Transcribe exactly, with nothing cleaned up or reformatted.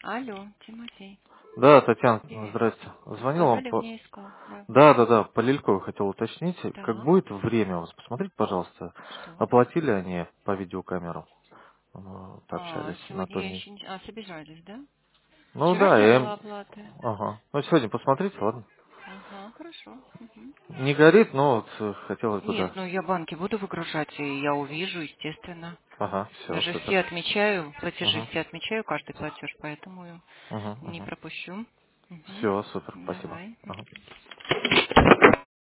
Алло, Тимофей. Да, Татьяна, Привет. здрасте. Звонил вам Сказали, по... мне искал, да. Да, да, да, по Лильковой хотел уточнить. Как Так, будет время у вас? Посмотрите, пожалуйста. что? Оплатили они по видеокамеру? Мы А, Пообщались на сегодня то я не... еще не... А, собирались, да? Ну Вчера да, не я... было оплаты. Ага. Ну сегодня посмотрите, ладно? Ага, хорошо. Мгм. Не горит, но вот э, хотелось бы, Нет, да. ну я банки буду выгружать, и я увижу, естественно. Ага, Я все, же супер. все отмечаю, платежи Угу, все отмечаю, каждый платеж, поэтому угу, не угу. пропущу. Мгм. Все, супер, спасибо. Давай. Ага.